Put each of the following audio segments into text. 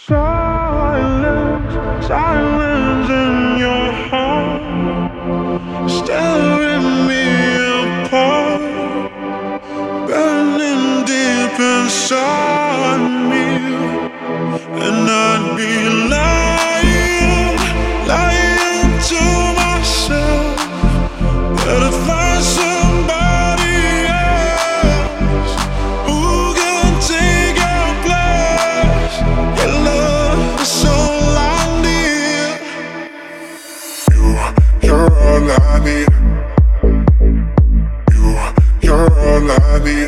Silence, silence in your heart, staring me apart, burning deep inside me. And I'd be lying, lying to myself that I'd find somebody else who can take your place. Your love is so lonely. You're all I need. You're all I need.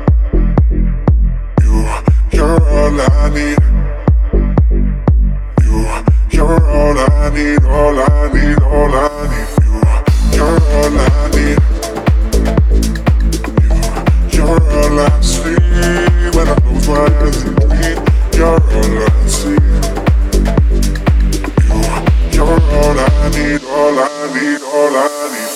You're all I need. You're all I need, all I need, all I need. You're all I need. You're all I see when I close my eyes and dream. You're all I see. You're all I need, all I need, all I need.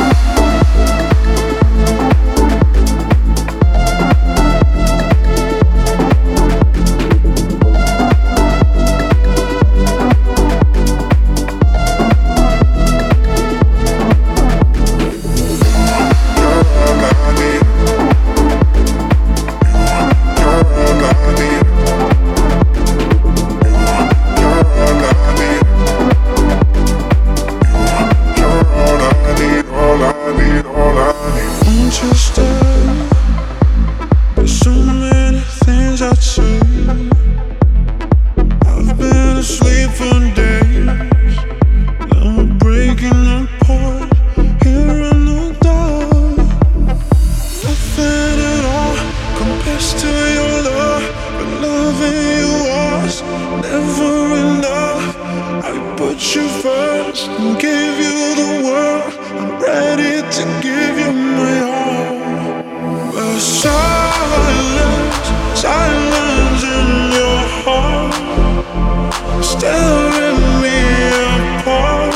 There's so many things I'd say. I've been asleep for days. Now we're breaking apart here in the dark. Nothing at all compares to your love, but loving you was never enough. I put you first and gave you the world. I'm ready to give you my all. But silence, silence in your heart, staring me apart,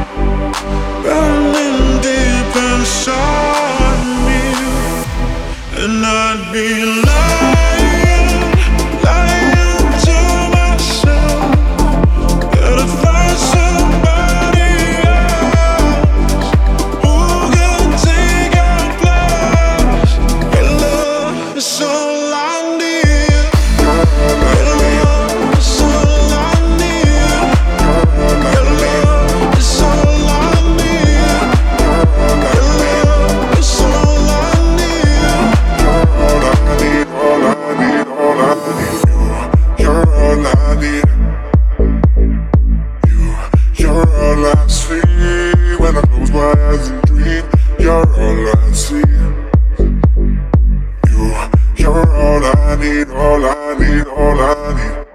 burning deep inside me. And I'd be lying, lying to myself that I'd find somebody else who can take your place. Your love is so lonely. Your love is so lonely. Your love is so lonely. Your love is so lonely. All I need, all I need, all I need. You're all I need. You're all I see when I close my eyes and dream. You're all I see. You're all I need, all I need, all I need.